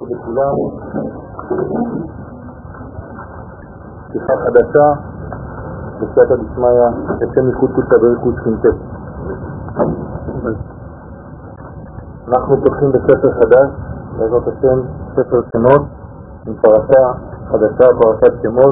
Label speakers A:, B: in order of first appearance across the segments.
A: לכולם, שיחה חדשה בסייעתא דשמיא, השם ייחוד קודשא בריך ושכינתו. אנחנו פותחים בספר חדש, בעזרת השם, ספר שמות, עם פרשה חדשה, פרשת שמות,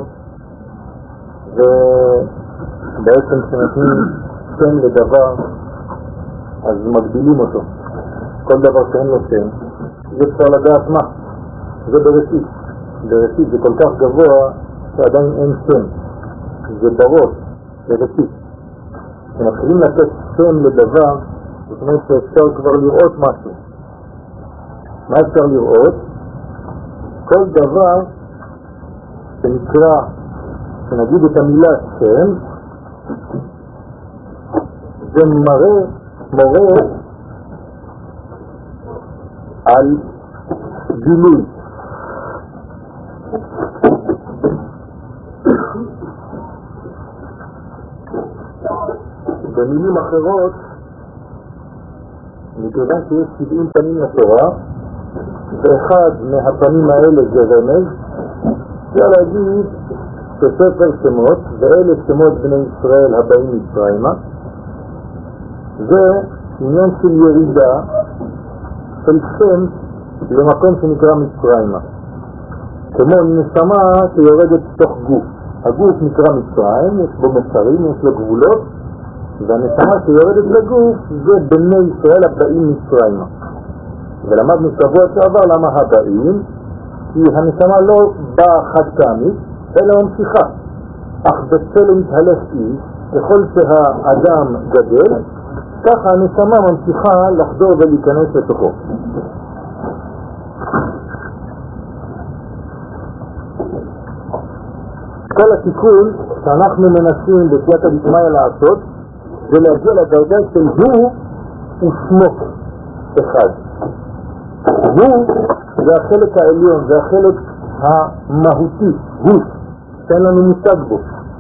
A: ובעצם כשנותנים שם לדבר אז מגבילים אותו. כל דבר שאין לו שם זה אפשר לדעת מה, זה בראשית. בראשית זה כל כך גבוה שעדיין אין שם, זה בראש, בראשית. כשמתחילים לתת שם לדבר, זאת אומרת שאפשר כבר לראות משהו. מה אפשר לראות? כל דבר שנקרא, שנגיד את המילה שם, זה מורה על גילוי. במילים אחרות, מכיוון שיש 70 פנים לתורה, ואחד מהפנים האלה זה רמז, אפשר להגיד שספר שמות, ואלה שמות בני ישראל הבאים מצרימה, זה עניין של ירידה של שם למקום שנקרא מצרימה. כמו נשמה שיורדת תוך גוף. הגוף נקרא מצרים, יש בו מסרים, יש לו גבולות, והנשמה שיורדת לגוף זה בני ישראל הבאים מצרימה. ולמדנו שבוע שעבר למה הבאים, כי הנשמה לא באה חד פעמית, אלא ממשיכה. אך בצלם מתהלך איש, ככל שהאדם גדל, ככה הנשמה ממשיכה לחדור ולהיכנס לתוכו. כל התיקון שאנחנו מנסים בסייעתא דשמיא לעשות זה להגיע לדרגה של הוא ושמו אחד. הוא זה החלק העליון, זה החלק המהותי, הוא, שאין לנו מושג בו.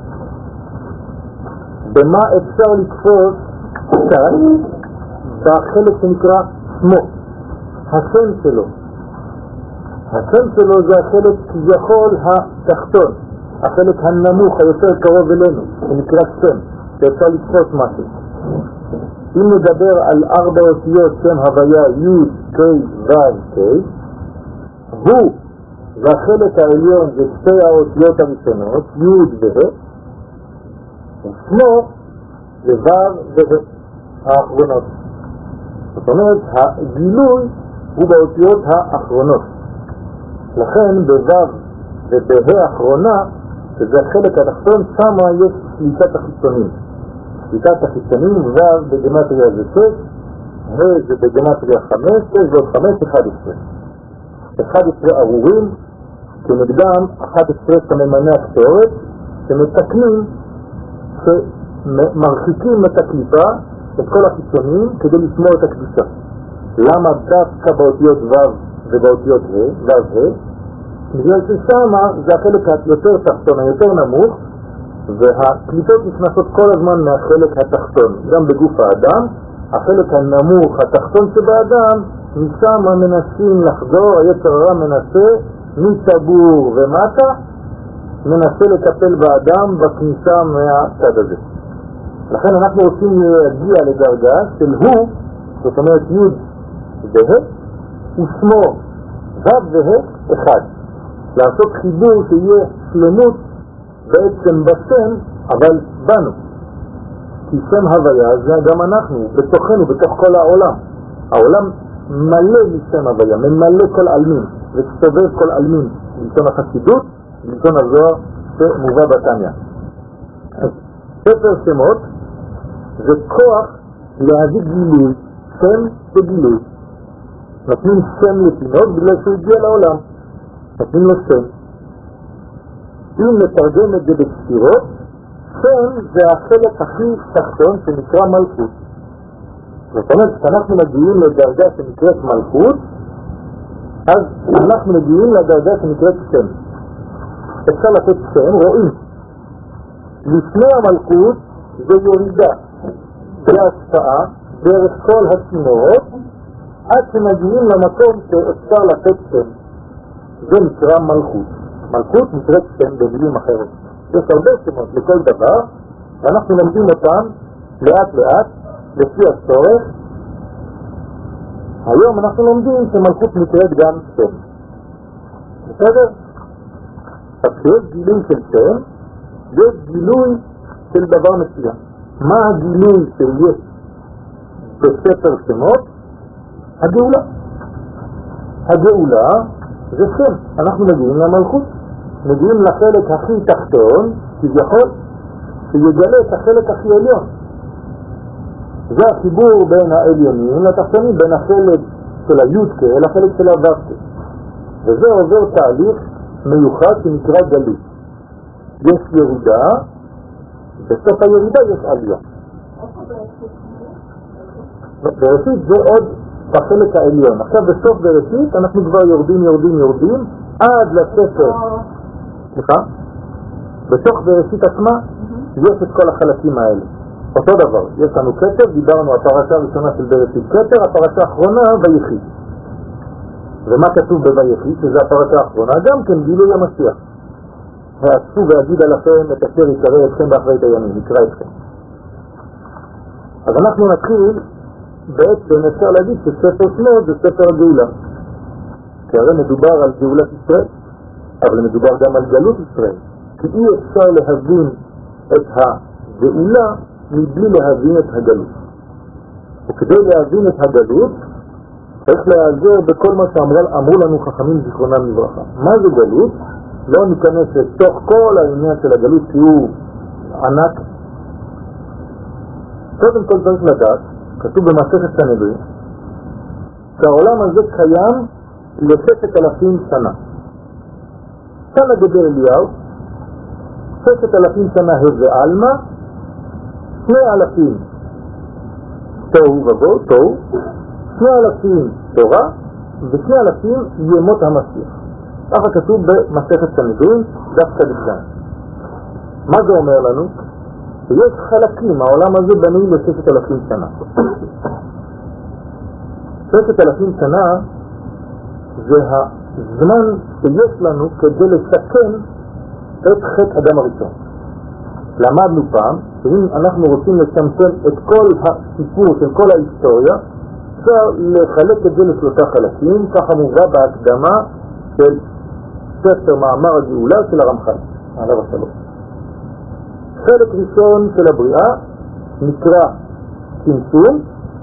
A: במה אפשר לקפוץ כאן? בחלק שנקרא שמו, השם שלו. השם שלו זה החלק כביכול התחתון, החלק הנמוך היותר קרוב אלינו, שנקרא שם, שאפשר לקפוץ משהו. אם נדבר על 4 אותיות שם הוויה י' ק' ו' ק', הוא והחלק העליון זה 2 האותיות הראשונות, י' וה', ושמו זה ו' וה' האחרונות. זאת אומרת, הגילוי הוא באותיות האחרונות. לכן בו' ובה' האחרונה, שזה החלק התחתון, שמה יש שליטת החיצונים. שליטת החיצונים, ו' בגמטריה זה 6, ה' זה בגמטריה 5, 6 ועוד 5, 11. 11 ארורים, כנגדם 11 סממני הקטורת, שמתקנים, שמרחיקים את הקליפה, את כל החיצונים, כדי לשמור את הקדושה. למה דווקא באותיות ו' ובאותיות ה', ו' ה'? בגלל ששמה זה החלק היותר תחתון, היותר נמוך, והקליפות נכנסות כל הזמן מהחלק התחתון. גם בגוף האדם, החלק הנמוך, התחתון שבאדם, משם מנסים לחזור, היצר הרע מנסה, מטבור ומטה, מנסה לטפל באדם בכניסה מהצד הזה. לכן אנחנו רוצים להגיע לדרגה של הוא, זאת אומרת י' וה', ושמו ו' וה' אחד. לעשות חיבור שיהיה שלמות בעצם בשם, אבל בנו. כי שם הוויה זה גם אנחנו, בתוכנו, בתוך כל העולם. העולם מלא משם הוויה, ממלא כל אלמין, וסובב כל אלמין, בלשון החסידות, בלשון הזוהר שמובא בתניא. ספר שמות זה כוח להביא גילוי, שם וגילוי. נותנים שם לתינוק בגלל שהוא הגיע לעולם. נותנים לו שם. אם נתרגם את זה בספירות, שם זה החלק הכי תחתון שנקרא מלכות. זאת אומרת, כשאנחנו מגיעים לדרגה שנקראת מלכות, אז אנחנו מגיעים לדרגה שנקראת שם. אפשר לתת שם, רואים. לפני המלכות זה ירידה, זה השפעה, דרך כל הצינורות, עד שמגיעים למקום שאפשר לתת שם. זה נקרא מלכות. מלכות נקראת שם במילים אחרות. יש הרבה שמות לכל דבר, ואנחנו לומדים אותם לאט לאט, לפי הצורך. היום אנחנו לומדים שמלכות נקראת גם שם. בסדר? אז כשיש גילוי של שם, יש גילוי של דבר מסוים. מה הגילוי שיש בספר שמות? הגאולה. הגאולה זה שם. אנחנו מגיעים למלכות. מגיעים לחלק הכי תחתון, כביכול, שיגלה את החלק הכי עליון. זה החיבור בין העליונים לתחתונים, בין החלק של היודקה לחלק של הווקה. וזה עובר תהליך מיוחד שנקרא גלות. יש ירידה, בסוף הירידה יש עלייה. בראשית זה עוד בחלק העליון. עכשיו בסוף בראשית אנחנו כבר יורדים עד לספר. סליחה? בתוך בראשית עצמה יש את כל החלקים האלה. אותו דבר, יש לנו כתר, דיברנו הפרשה הראשונה של בראשית כתר, הפרשה האחרונה ויחי. ומה כתוב בויחי, שזה הפרשה האחרונה? גם כן גילוי המשיח. ועשו ואגיד עליכם את אשר יקרא אתכם באחרית הימים, יקרא אתכם. אז אנחנו נתחיל, בעצם אפשר להגיד שספר שמות זה ספר הגאולה. כי הרי מדובר על גאולת ישראל, אבל מדובר גם על גלות ישראל. כי אי אפשר להבין את הגאולה מבלי להבין את הגלות. וכדי להבין את הגלות, צריך להיעזר בכל מה שאמרו לנו חכמים זיכרונם לברכה. מה זה גלות? לא ניכנס לתוך כל העניין של הגלות כי הוא ענק. קודם כל צריך לדעת, כתוב במסכת סנהדרין, שהעולם הזה קיים ל6,000 שנה. כאן מדבר אליהו, 6,000 שנה הווה עלמא, 2,000 תוהו ובוהו, תוהו, 2,000 תורה ו2,000 ימות המשיח. ככה כתוב במסכת סנהדרין, דף צ"ז. מה זה אומר לנו? שיש חלקים, העולם הזה בנוי ל6,000 שנה. 6,000 שנה זה הזמן שיש לנו כדי לסכן את חטא אדם הראשון. למדנו פעם שאם אנחנו רוצים לצמצם את כל הסיפור של כל ההיסטוריה, אפשר לחלק את זה לשלושה חלקים, ככה מובא בהקדמה של ספר מאמר הגאולה של הרמח"ל, עליו השלום. חלק ראשון של הבריאה נקרא צמצום,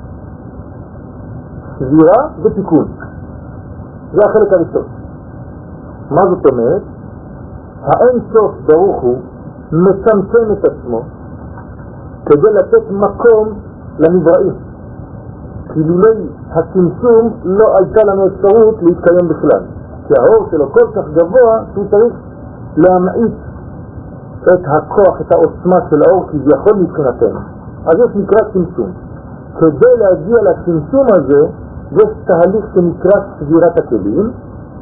A: סבירה ותיקון. זה החלק הראשון. מה זאת אומרת? האין סוף ברוך הוא מצמצם את עצמו כדי לתת מקום לנבראים. כי לולי הצמצום לא הייתה לנו אפשרות להתקיים בכלל. כי האור שלו כל כך גבוה שהוא צריך להמעיט את הכוח, את העוצמה של האור כביכול מבחינתנו. אז יש נקרא צמצום. כדי להגיע לצמצום הזה יש תהליך שנקרא סבירת הכלים,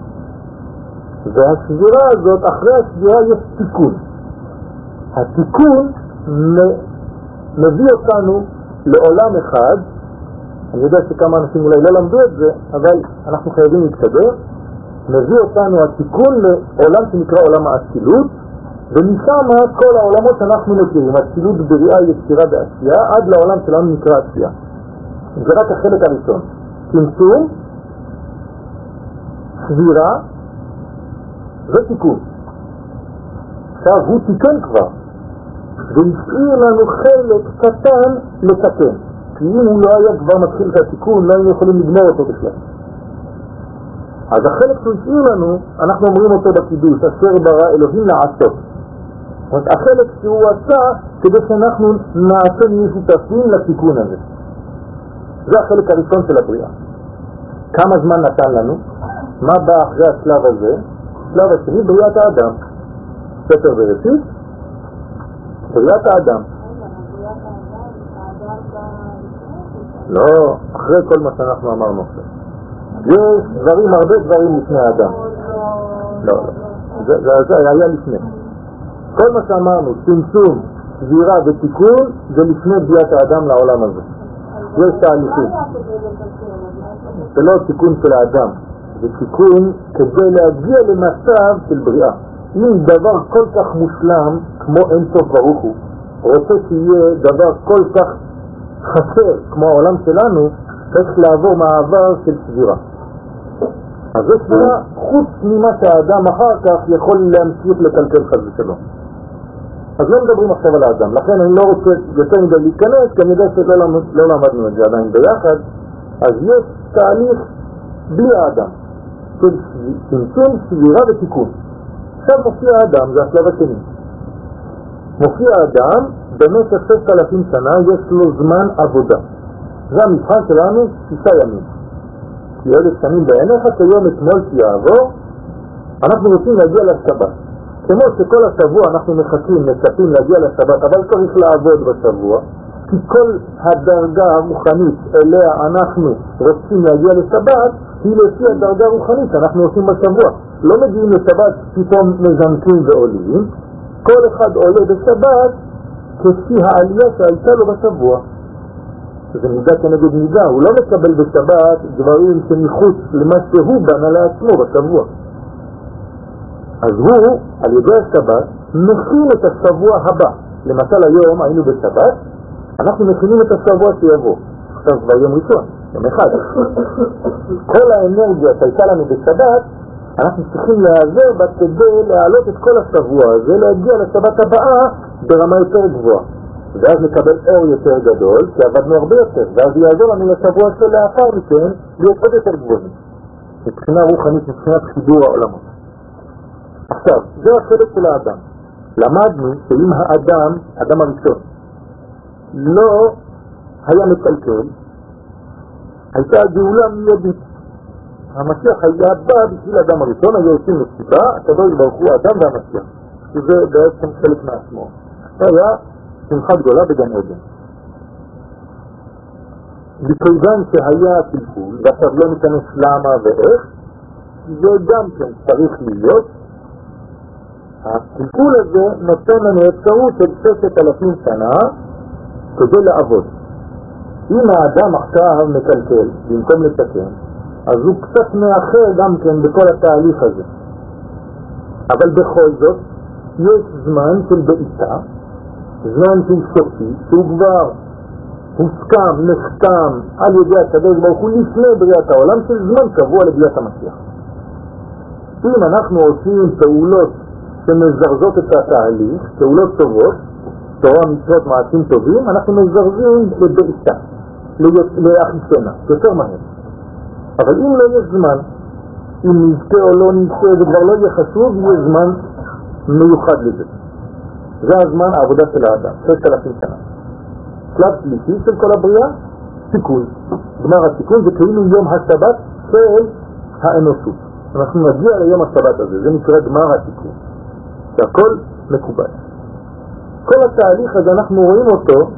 A: והסבירה הזאת, אחרי הסבירה יש תיקון. התיקון מביא אותנו לעולם אחד. אני יודע שכמה אנשים אולי לא למדו את זה, אבל אנחנו חייבים להתקדם. מביא אותנו התיקון לעולם שנקרא עולם האצילות, ומשם כל העולמות שאנחנו מכירים, אצילות בריאה, יצירה ועשייה, עד לעולם שלנו נקרא עשייה. זה רק החלק הראשון. צמצום, סבירה ותיקון. עכשיו הוא תיקן כבר, והשאיר לנו חלק קטן לתקן. כי אם הוא לא היה כבר מתחיל את התיקון, לא היינו יכולים לגמור אותו בכלל. אז החלק שהוא השאיר לנו, אנחנו אומרים אותו בקידוש, אשר ברא אלוהים לעשות. זאת אומרת, החלק שהוא עשה כדי שאנחנו נעשה משותפים לתיקון הזה. זה החלק הראשון של הבריאה. כמה זמן נתן לנו? מה בא אחרי השלב הזה? השלב השני, בריאת האדם. ספר בראשית, בריאת האדם. לא, אחרי כל מה שאנחנו אמרנו עכשיו. יש דברים, הרבה דברים לפני האדם. לא, זה היה לפני. כל מה שאמרנו, צמצום, סבירה ותיקון, זה לפני בריאת האדם לעולם הזה. יש תהליכים. זה לא תיקון של האדם, ותיקון כדי להגיע למצב של בריאה. אם דבר כל כך מושלם כמו אין סוף ברוך הוא רוצה שיהיה דבר כל כך חסר כמו העולם שלנו, צריך לעבור מעבר של סבירה. אז זה סבירה חוץ ממה שהאדם אחר כך יכול להמשיך לקלקל חס ושלום. אז לא מדברים עכשיו על האדם, לכן אני לא רוצה יותר מדי להיכנס, כי אני יודע שלא למדנו את זה עדיין ביחד. אז יש תהליך בלי האדם של צמצום, סבירה ותיקון. עכשיו מופיע האדם, זה השלב השני. מופיע האדם, במשך 6,000 שנה יש לו זמן עבודה. זה המבחן שלנו 6 ימים. כי 1,000 שנים בעיניך, כיום אתמול שיעבור, אנחנו רוצים להגיע לשבת. כמו שכל השבוע אנחנו מצפים להגיע לשבת, אבל צריך לעבוד בשבוע, כי כל הדרגה הרוחנית אליה אנחנו רוצים להגיע לשבת, היא לפי הדרגה הרוחנית שאנחנו עושים בשבוע. לא מגיעים לשבת פתאום מזנקים ועולים, כל אחד עולה בשבת כפי העלייה שהייתה לו בשבוע. זה מידה כנגד מידה, הוא לא מקבל בשבת דברים שמחוץ למה שהוא בנה לעצמו בשבוע. אז הוא, על ידי השבת, מכין את השבוע הבא. למשל היום היינו בשבת, אנחנו מכינים את השבוע שיבוא. עכשיו כבר יום ראשון, יום אחד. כל האנרגיה שהייתה לנו בשבת, אנחנו צריכים להיעזר בה כדי להעלות את כל השבוע הזה, להגיע לשבת הבאה ברמה יותר גבוהה. ואז נקבל אור יותר גדול, כי עבדנו הרבה יותר, ואז יעזור לנו לשבוע שלאחר מכן להיות עוד יותר גבוהים. מבחינה רוחנית, מבחינת חיבור העולמות. עכשיו, זה החלק של האדם. למדנו שאם האדם, האדם הראשון, לא היה מקלקל, הייתה גאולה מיידית. המשיח היה בא בשביל האדם הראשון, היה עושים מסיבה, הקדוש ברוך הוא האדם והמשיח. שזה בעצם חלק מעצמו. היה שמחה גדולה בגן עדן. מכיוון שהיה טלפול, ועכשיו לא ניכנס למה ואיך, זה גם כן צריך להיות. הטלפול הזה נותן לנו אפשרות של 6,000 שנה כדי לעבוד. אם האדם עכשיו מקלקל במקום לתקן, אז הוא קצת מאחר גם כן בכל התהליך הזה. אבל בכל זאת, יש זמן של בעיטה, זמן של סופי, שהוא כבר הוסכם, נחתם על ידי הקדוש ברוך הוא לפני בריאת העולם, של זמן קבוע לבריאת המשיח. אם אנחנו עושים פעולות שמזרזות את התהליך, פעולות טובות, תורה, מצוות, מעשים טובים, אנחנו מזרזים לבעיטה, לאחיסנה, יותר מהר. אבל אם לא יש זמן, אם נזכה או לא נזכה, זה כבר לא יהיה חשוב, יהיה זמן מיוחד לזה. זה הזמן העבודה של האדם, 6,000 שנה. שלב שלישי של כל הבריאה, תיקון. גמר התיקון זה כאילו יום השבת של האנושות. אנחנו נגיע ליום השבת הזה, זה נקרא גמר התיקון. שהכל מקובל. כל התהליך הזה אנחנו רואים אותו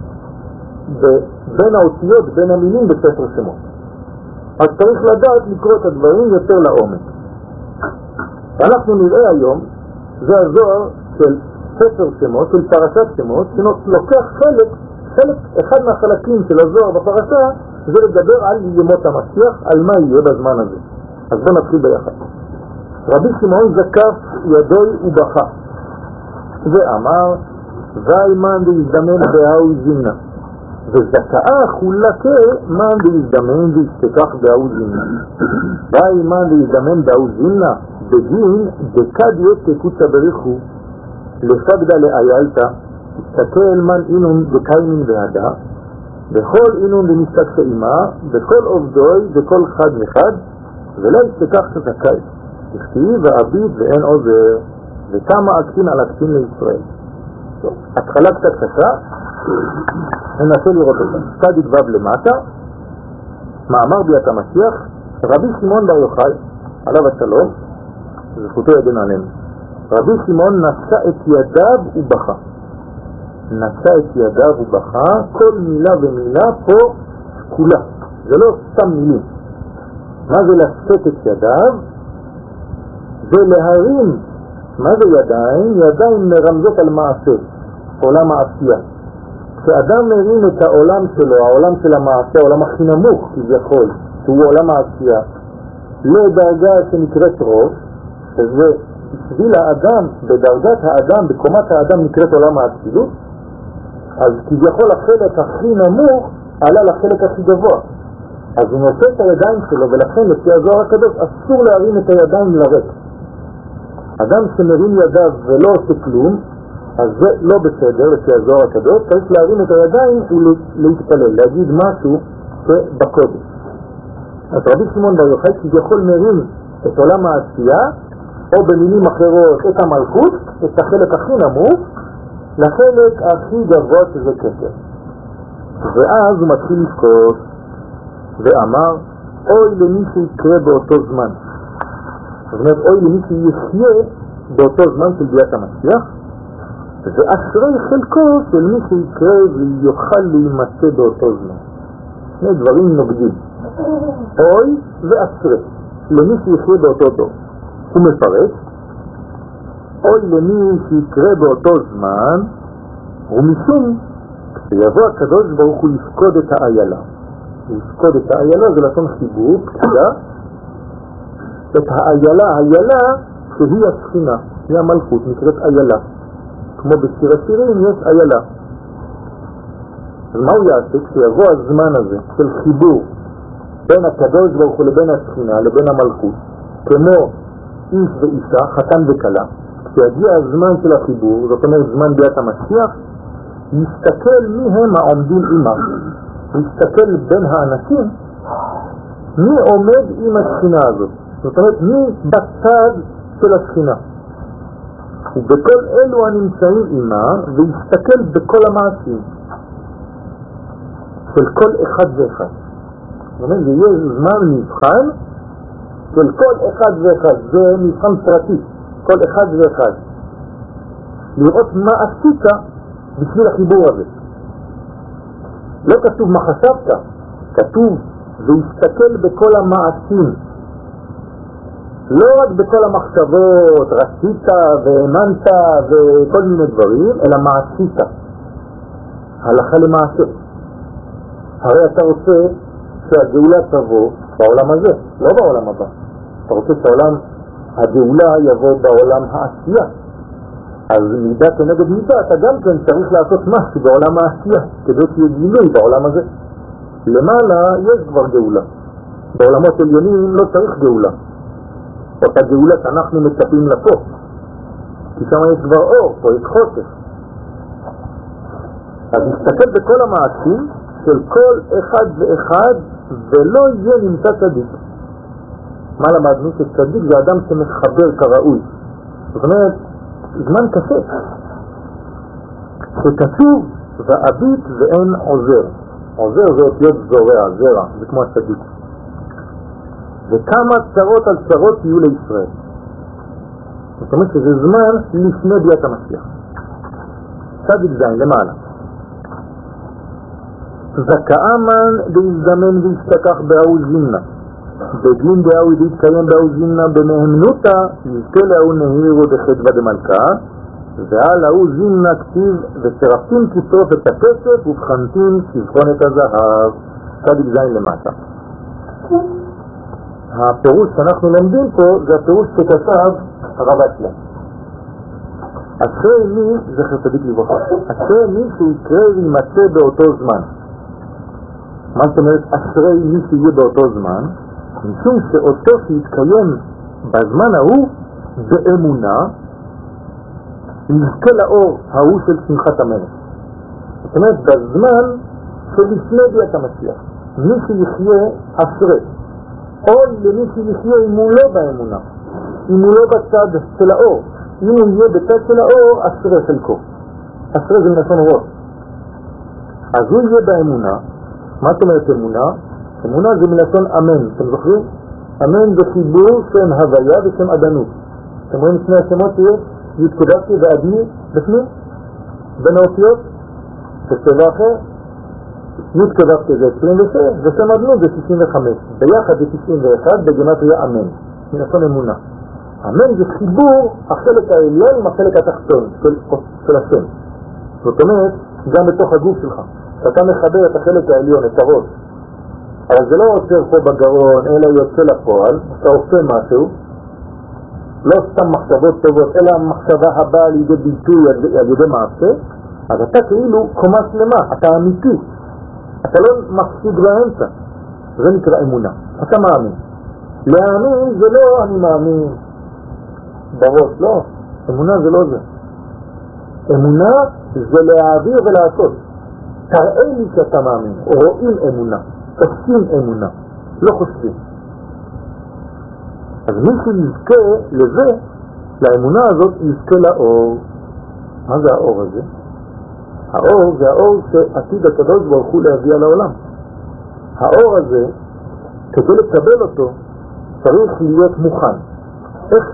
A: בין האותיות, בין המילים בספר שמות. אז צריך לדעת לקרוא את הדברים יותר לעומק. אנחנו נראה היום, זה הזוהר של ספר שמות, של פרשת שמות, שלוקח חלק, אחד מהחלקים של הזוהר בפרשה, זה לדבר על ימות המשיח, על מה יהיה בזמן הזה. אז בוא נתחיל ביחד. רבי שמעון זקף ידוי ובכה, ואמר, ואימן להזדמן בהאו זימנה, וזכאה חולקה מן להזדמן והשתכח בהאו זימנה. ואימן להזדמן בהאו זימנה, בדין דקד יתקוצה בריחו, לסגדה לאיילתה, תסתכל מן אינון דקיימין והדה, בכל אינון למשתק שאימה, בכל עובדוי, בכל חד מחד, ולא ישתכח שזכאי. תכתיב ועביד ואין עוזר, וכמה אקטין על אקטין לישראל. התחלה קצת קשה, ננסה לראות אותה. צדיק ו' למטה, מאמר ביאת המשיח, רבי שמעון בר יוחאי, עליו השלום, זכותו יגן עלינו. רבי שמעון נשא את ידיו ובכה. נשא את ידיו ובכה, כל מילה ומילה פה שקולה. זה לא סתם מילים. מה זה לשאת את ידיו? זה להרים. מה זה ידיים? ידיים מרמזות על מעשה, עולם העשייה. כשאדם מרים את העולם שלו, העולם של המעשה, העולם הכי נמוך כביכול, שהוא עולם העשייה, לדרגה שנקראת ראש, שזה בשביל האדם, בדרגת האדם, בקומת האדם נקראת עולם האצילות, אז כביכול החלק הכי נמוך עלה לחלק הכי גבוה. אז הוא נושא את הידיים שלו, ולכן לפי הזוהר הקדוש אסור להרים את הידיים לריק. אדם שמרים ידיו ולא עושה כלום, אז זה לא בסדר לפי הזוהר הקדוש, צריך להרים את הידיים ולהתפלל, להגיד משהו שבקודש. אז רבי שמעון בר יוחאי כביכול מרים את עולם העשייה, או במילים אחרות את המלכות, את החלק הכי נמוך, לחלק הכי גבוה שזה כתר. ואז הוא מתחיל לבכות ואמר, אוי למי שיקרה באותו זמן. זאת אומרת, אוי למי שיחיה באותו זמן של ביאת המשיח, ואשרי חלקו של מי שיקרה ויוכל להימצא באותו זמן. שני דברים נוגדים. אוי ואשרי למי שיחיה באותו דור. הוא מפרש, אוי למי שיקרה באותו זמן, ומשום שיבוא הקדוש ברוך הוא לפקוד את האיילה. לפקוד את האיילה זה לשון חיבור, פקידה, את האיילה, האיילה שהיא השכינה, היא המלכות, נקראת איילה. כמו בשיר השירים יש איילה. אז מה הוא יעשה כשיבוא הזמן הזה של חיבור בין הקדוש ברוך הוא לבין השכינה, לבין המלכות, כמו איש ואישה, חתן וקלה, כשיגיע הזמן של החיבור, זאת אומרת זמן ביאת המשיח, יסתכל מי הם העומדים עימה. יסתכל בין האנשים מי עומד עם השכינה הזאת. זאת אומרת מי בצד של השכינה. ובכל אלו הנמצאים עימה, ויסתכל בכל המעשים של כל אחד ואחד. זאת אומרת, זה יהיה זמן מבחן של כל אחד ואחד. זה מבחן פרטי, כל אחד ואחד. לראות מה עשית בשביל החיבור הזה. לא כתוב מה חשבת, כתוב ויסתכל בכל המעשים. לא רק בכל המחשבות, רצית והאמנת וכל מיני דברים, אלא מה עשית. הלכה למעשה. הרי אתה רוצה שהגאולה תבוא בעולם הזה, לא בעולם הבא. אתה רוצה שהעולם, הגאולה יבוא בעולם העשייה. אז מידה כנגד מידה, אתה גם כן צריך לעשות משהו בעולם העשייה, כדי שיהיה גילוי בעולם הזה. למעלה יש כבר גאולה. בעולמות עליונים לא צריך גאולה. אותה גאולה שאנחנו מצפים לפה. כי שם יש כבר אור, פה יש חושך. אז נסתכל בכל המעשים של כל אחד ואחד, ולא יהיה נמצא צדיק. מה למדנו? שצדיק זה אדם שמחבר כראוי. זאת אומרת, זמן קשה. שכתוב, ואביט ואין עוזר. עוזר זה אותיות זורע, זרע, זה כמו הצדיק. וכמה צרות על צרות יהיו לישראל. זאת אומרת שזה זמן לפני ביאת המשיח. צדיק זין למעלה. זכאמן להזדמן והשתכח באו זימנה. בדין דאו יתקיים באו זימנה במהמנותה, יזכה לאו נהירו דחדווה דמלכה, ועל האו זימנה כתיב ושרפים כיסוף את הכסף ובחנתים כבחון את הזהב. צדיק זין למטה. הפירוש שאנחנו לומדים פה זה הפירוש שכתב הרב אצלם. אשרי מי, זכר צדיק לברכה, אשרי מי שיקרה וימצא באותו זמן. מה זאת אומרת אשרי מי שיהיה באותו זמן? משום שאותו שיתקיים בזמן ההוא באמונה נזכה לאור ההוא של שמחת המלך. זאת אומרת בזמן שלפני ביאת המשיח מי שיחיה אשרי, אוי למי שיחיה אם הוא לא באמונה, אם הוא לא בצד של האור. אם הוא יהיה בצד של האור, אשרי חלקו. אשרי זה מלשון ראש. אז הוא יהיה באמונה. מה זאת אומרת אמונה? אמונה זה מלשון אמן. אתם זוכרים? אמן זה חיבור שם הוויה ושם אדנות. אתם רואים שני השמות שיש? יתקודשתי ואדני בפנים? בין האותיות? בשבע אחר? יתקודשתי זה 26 ושם אדנות זה 65. ביחד זה 91 בגימטריה אמן. מלשון אמונה. אמן זה חיבור החלק העליון עם החלק התחתון של השם. זאת אומרת, גם בתוך הגוף שלך. כשאתה מחבר את החלק העליון, את הראש, אבל זה לא עוצר פה בגרון, אלא יוצא לפועל, אתה עושה משהו, לא סתם מחשבות טובות, אלא המחשבה הבאה לידי ביטוי על ידי מעשה, אז אתה כאילו קומה שלמה, אתה אמיתי, אתה לא מפסיד באמצע, זה נקרא אמונה, אתה מאמין. להאמין זה לא אני מאמין בראש, לא, אמונה זה לא זה. אמונה זה להעביר ולעשות. תראה לי שאתה מאמין, רואים אמונה, תופסים אמונה, לא חושבים. אז מי שיזכה לזה, לאמונה הזאת, יזכה לאור. מה זה האור הזה? האור זה האור שעתיד הקדוש ברוך הוא להביא על העולם. האור הזה, כדי לקבל אותו, צריך להיות מוכן. איך?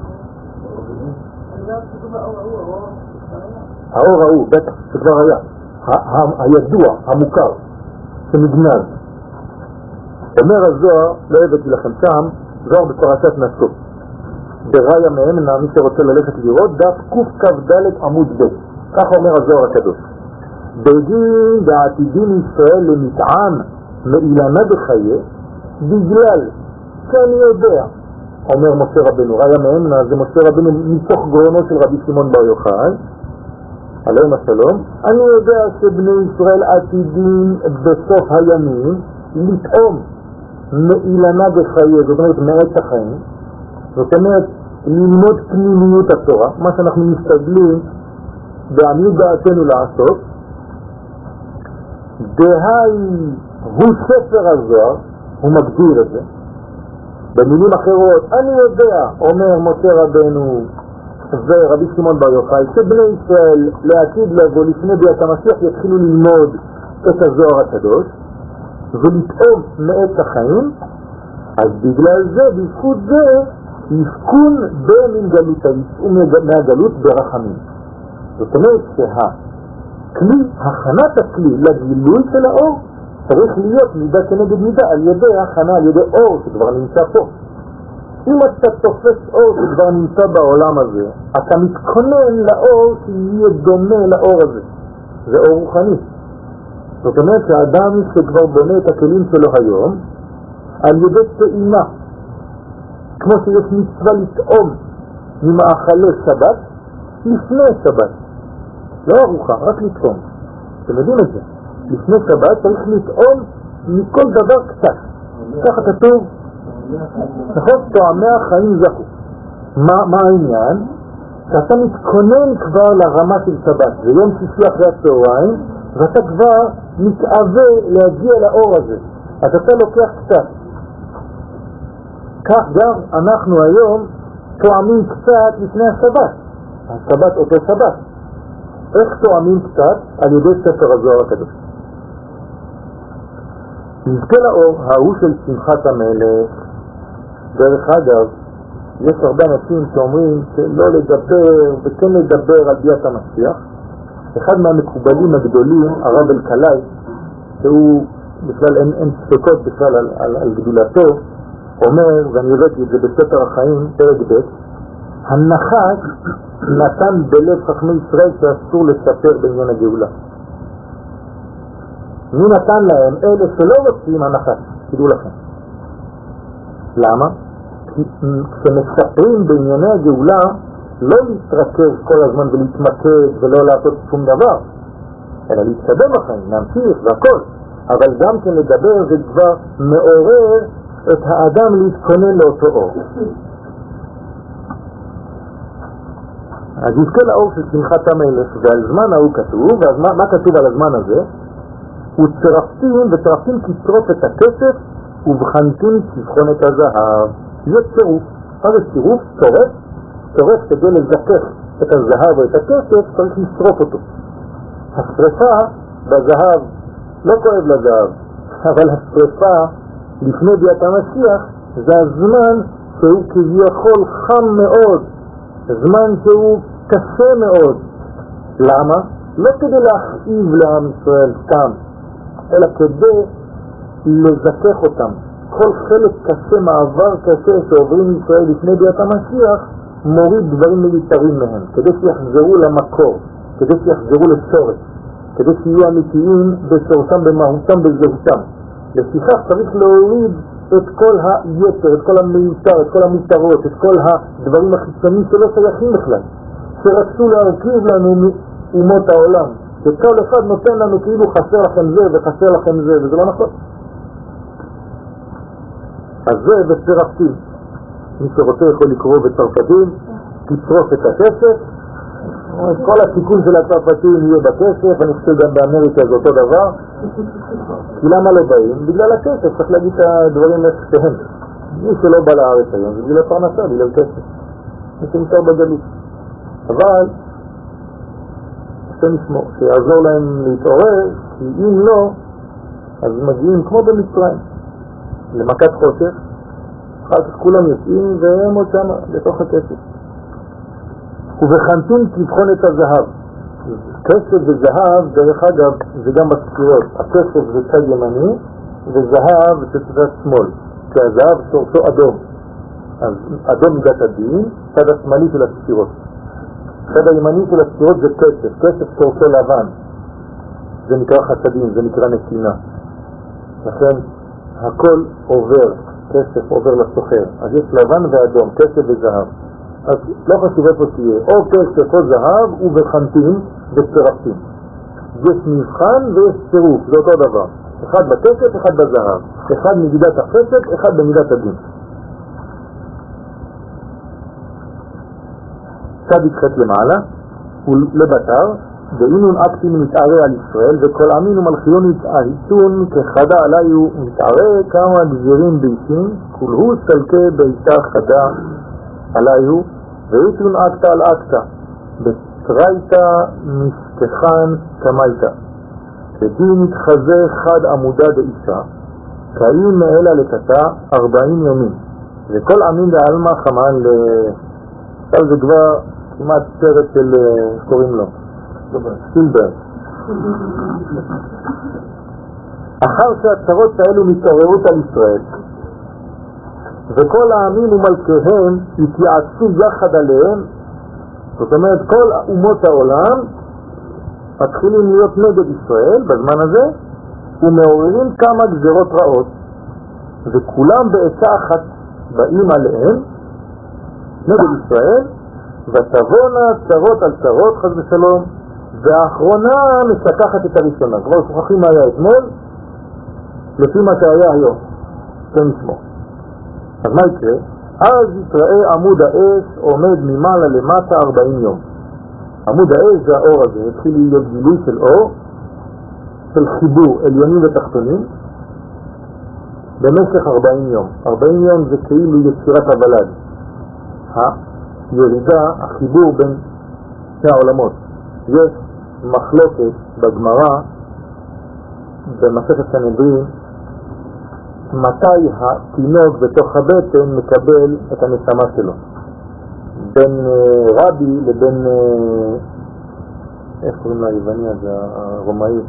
A: האור ההוא, בטח, שכבר היה. הידוע, המוכר, שנגנז. אומר הזוהר, לא הבאתי לכם שם, זוהר בפרשת נשוא. בריה מהמנה, מי שרוצה ללכת לראות, דף קכ"ד עמוד ב'. כך אומר הזוהר הקדוש. בגין בעתידים ישראל למטען מאילנה בחיי, בגלל שאני יודע, אומר משה רבנו, ריה מהמנה זה משה רבנו מתוך גרונו של רבי שמעון בר יוחאי, עליהם השלום, אני יודע שבני ישראל עתידים בסוף הימים לטעום מאילנה בחיי, זאת אומרת מעץ החיים, זאת אומרת ללמוד פנימיות התורה, מה שאנחנו משתדלים בעניות דעתנו לעשות. דהי הוא ספר הזוהר, הוא מגדיר את זה במילים אחרות. אני יודע, אומר משה רבנו ורבי שמעון בר יוחאי, שבני ישראל לעתיד לבוא לפני ביאת המשיח יתחילו ללמוד את הזוהר הקדוש ולטעום מעץ החיים, אז בגלל זה, בזכות זה, יפקון בין גלות, יצאו מהגלות ברחמים. זאת אומרת שהכלי, הכנת הכלי לגילוי של האור, צריך להיות מידה כנגד מידה על ידי הכנה, על ידי אור שכבר נמצא פה. אם אתה תופס אור שכבר נמצא בעולם הזה, אתה מתכונן לאור שיהיה דומה לאור הזה. זה אור רוחני. זאת אומרת שהאדם שכבר בונה את הכלים שלו היום, על ידי טעימה, כמו שיש מצווה לטעום ממאכלי שבת, לפני שבת. לא ארוחה, רק לטעום. אתם יודעים את זה. לפני שבת צריך לטעום מכל דבר קצת. ככה כתוב, נכון? טועמי החיים זכו. מה העניין? שאתה מתכונן כבר לרמה של שבת. זה יום שישי אחרי הצהריים, ואתה כבר מתאווה להגיע לאור הזה. אז אתה לוקח קצת. כך גם אנחנו היום טועמים קצת לפני השבת. השבת אותו שבת. איך טועמים קצת? על ידי ספר הזוהר הקדוש. נזכה לאור, ההוא של שמחת המלך. דרך אגב, יש הרבה אנשים שאומרים שלא לדבר וכן לדבר על ביאת המשיח. אחד מהמקובלים הגדולים, הרב אלקלעי, שהוא בכלל אין ספקות בכלל על גדולתו, אומר, ואני הבאתי את זה בספר החיים, פרק ב', הנחש נתן בלב חכמי ישראל שאסור לספר בעניין הגאולה. מי נתן להם? אלה שלא רוצים הנחש, תדעו לכם. למה? כשמספרים בענייני הגאולה, לא להתרכז כל הזמן ולהתמקד ולא לעשות שום דבר, אלא להתקדם בחיים, להמשיך והכל. אבל גם כן לדבר זה כבר מעורר את האדם להתכונן לאותו אור. אז יזכה לאור של שמחת המלך, ועל זמן ההוא כתוב, ואז מה כתוב על הזמן הזה? וצרפתים כצרוף את הכסף ובחנתים צבחון את הזהב. זה צירוף. מה זה צירוף? צורף כדי לזכך את הזהב או את הכסף, צריך לשרוף אותו. השרפה בזהב לא כואב לזהב, אבל השרפה לפני ביאת המשיח זה הזמן שהוא כביכול חם מאוד, זמן שהוא קשה מאוד. למה? לא כדי להכאיב לעם ישראל סתם, אלא כדי לזכך אותם. כל חלק קשה, מעבר קשה שעוברים ישראל לפני ביאת המשיח, מוריד דברים מיותרים מהם, כדי שיחזרו למקור, כדי שיחזרו לשורש, כדי שיהיו אמיתיים בשורשם, במהותם, בזהותם. לפיכך צריך להוריד את כל היתר, את כל המיותר, את כל המותרות, את כל הדברים החיצוניים שלא שייכים בכלל, שרצו להרכיב לנו מאומות העולם, שכל אחד נותן לנו כאילו חסר לכם זה וחסר לכם זה, וזה לא נכון. אז זה בצרפתים. מי שרוצה יכול לקרוא בצרפתים, תצרוף את הכסף, כל התיקון של הצרפתים יהיה בכסף, אני חושב גם באמריקה זה אותו דבר. כי למה לא באים? בגלל הכסף, צריך להגיד את הדברים איך שהם. מי שלא בא לארץ היום זה בגלל הפרנסה, בגלל כסף. מי שנשאר בגלות. אבל השם ישמור, שיעזור להם להתעורר, כי אם לא, אז מגיעים כמו במצרים, למכת חושך, אחר כך כולם יוצאים והם עוד שם, בתוך הכסף. ובחנתין תבחון את הזהב. כסף וזהב, דרך אגב, זה גם בספירות. הכסף זה צד ימני, וזהב זה צד שמאל. כי הזהב שורשו אדום. אז אדום מידת הדין, צד השמאלי של הספירות. צד הימני של הספירות זה כסף. כסף שורשו לבן. זה נקרא חסדים, זה נקרא נתינה. לכן הכל עובר, כסף עובר לסוחר. אז יש לבן ואדום, כסף וזהב. אז לא חשוב איפה תהיה, או כסף או זהב ובחנתין וצרפתין. יש מבחן ויש צירוף, זה אותו דבר. אחד בכסף, אחד בזהב. אחד ממידת החסד, אחד במידת הדין. צדיק חט למעלה, ולבטר, ואינון אקטין מתערה על ישראל, וכל עמין ומלכיון מתעריתון כחדה עליו מתערה כמה גזירים ביתים, כולהו סלקה ביתה חדה עליו, ואיתון אקטה על אקטה, בתרייתה משכחן כמייתה. כדין מתחזה חד עמודה דאישה, קיים מאלה לקטה 40 ימים. וכל עמין דעלמה חמן עכשיו זה כבר כמעט סרט של, קוראים לו? סילברג. אחר שהצרות האלו מתעוררות על ישראל, וכל העמים ומלכיהם התייעצו יחד עליהם, זאת אומרת כל אומות העולם מתחילים להיות נגד ישראל בזמן הזה, ומעוררים כמה גזרות רעות, וכולם בעצה אחת באים עליהם נגד ישראל, ותבונה צרות על צרות חס ושלום, והאחרונה משכחת את הראשונה. כבר שוכחים מה היה אתמול לפי מה שהיה היום, זה נשמור. אז מה יקרה? אז יתראה עמוד האש עומד ממעלה למטה 40 יום. עמוד האש זה האור הזה, התחיל להיות גילוי של אור, של חיבור עליונים ותחתונים במשך 40 יום. 40 יום זה כאילו יצירת הוולד, הירידה, החיבור בין שני העולמות. יש מחלוקת בגמרא במסכת סנהדרין מתי התינוק בתוך הבטן מקבל את הנשמה שלו, בין רבי לבין איך קוראים לה היווני הזה, הרומאי,